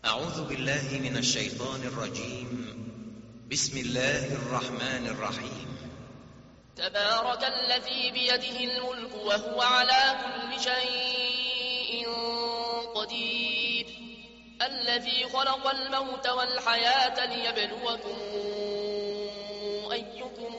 أعوذ بالله من الشيطان الرجيم. بسم الله الرحمن الرحيم. تبارك الذي بيده الملك وهو على كل شيء قدير، الذي خلق الموت والحياة ليبلوكم أيكم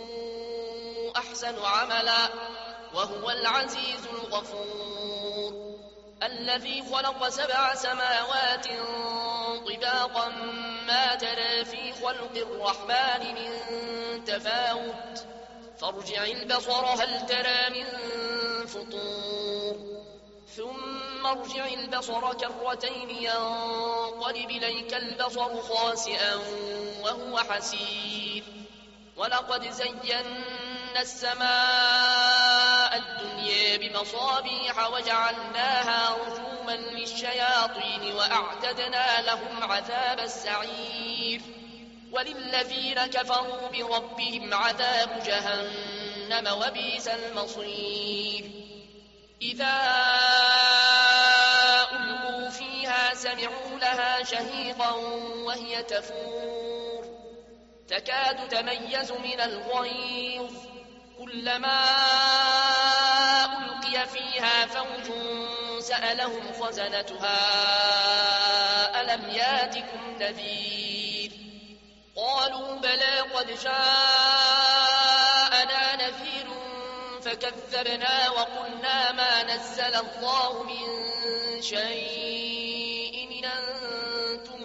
أحسن عملا وهو العزيز الغفور، الذي خلق 7 سماوات طباقا ما ترى في خلق الرحمن من تفاوت، فارجع البصر هل ترى من فطور، ثم ارجع البصر كرتين ينقلب إليك البصر خاسئا وهو حسير، ولقد زينا السماء الدنيا بمصابيح وجعلناها رجوما للشياطين وأعتدنا لهم عذاب السعير، وللذين كفروا بربهم عذاب جهنم وبئس المصير. إذا ألقوا فيها سمعوا لها شهيقا وهي تفور، تكاد تميز من الغيظ، كلما ألقي فيها فوج سألهم خزنتها ألم ياتكم نذير، قالوا بلى قد جاءنا نذير فكذبنا وقلنا ما نزل الله من شيء إن أنتم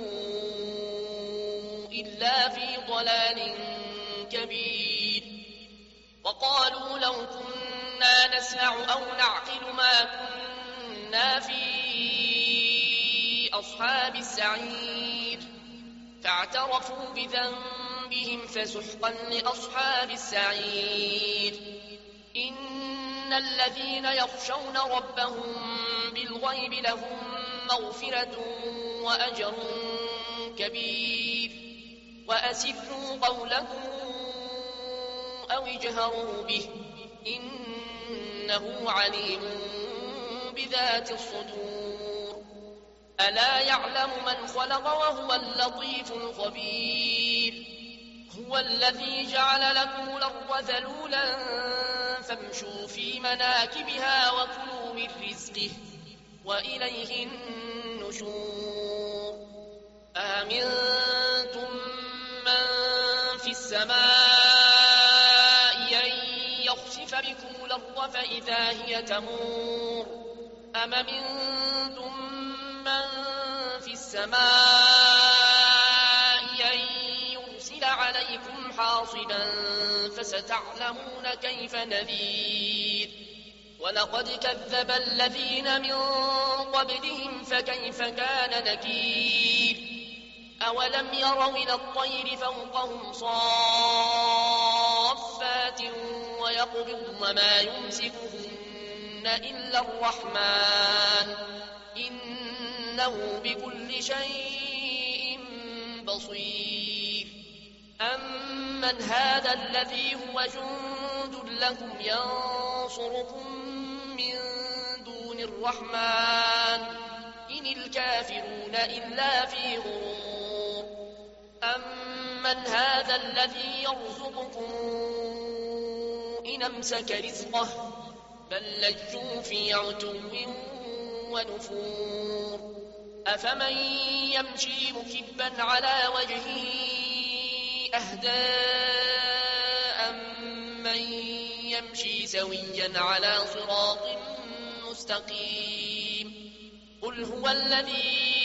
إلا في ضلال كبير، وقالوا لو كنا نسمع أو نعقل ما كنا في أصحاب السعير، فاعترفوا بذنبهم فسحقا لأصحاب السعير. إن الذين يخشون ربهم بالغيب لهم مغفرة وأجر كبير، وأسروا قولكم أو اجهروا به إنه عليم بذات الصدور. ألا يعلم من خلق وهو اللطيف الخبير، هو الذي جعل لكم الأرض ذلولا فامشوا في مناكبها وكلوا من رزقه وإليه النشور. آمنتم من في السماء أن يخسف بكم الأرض فإذا هي تمور، أم منتم من في السماء أن يرسل عليكم حاصبا فستعلمون كيف نذير. ولقد كذب الذين من قبلهم فكيف كان نكير. أولم يروا إلى الطير فوقهم صافات ويقبضن ما يمسكهن إلا الرحمن إنه بكل شيء بصير. أمن هذا الذي هو جند لكم ينصركم من دون الرحمن إن الكافرون إلا في غرور. أمن هذا الذي يرزقكم إن أمسك رزقه بل لجوا في عتو ونفور. أفمن يمشي مكبا على وجهه أهدى أمن يمشي سويا على صراط مستقيم. قل هو الذي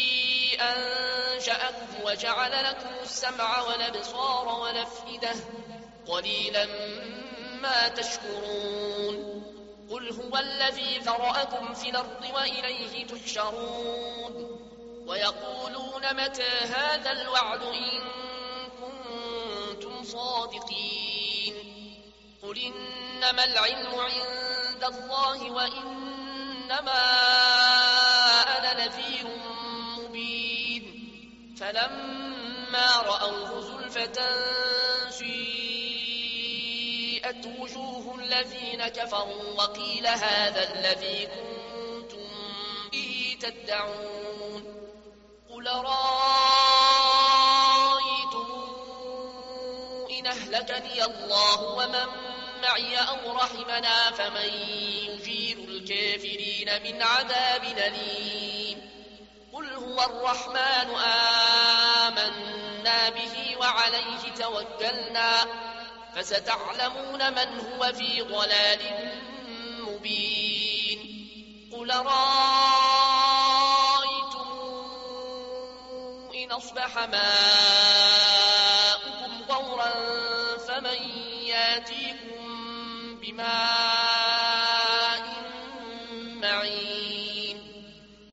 أنشأكم وجعل لكم السمع والأبصار والأفئدة قليلا ما تشكرون. قل هو الذي ذرأكم في الأرض وإليه تحشرون. ويقولون متى هذا الوعد إن كنتم صادقين. قل إنما العلم عند الله وإنما أنا نذير مبين. فلما رأوه زلفة سيئت وجوه الذين كفروا وقيل هذا الذي كنتم به تدعون. أهلكني الله ومن معي أو رحمنا فمن يجير الكافرين من عذاب أليم قل هو الرحمن آمنا به وعليه توكلنا فستعلمون من هو في ضلال مبين قل رأيتم إن أصبح ماؤكم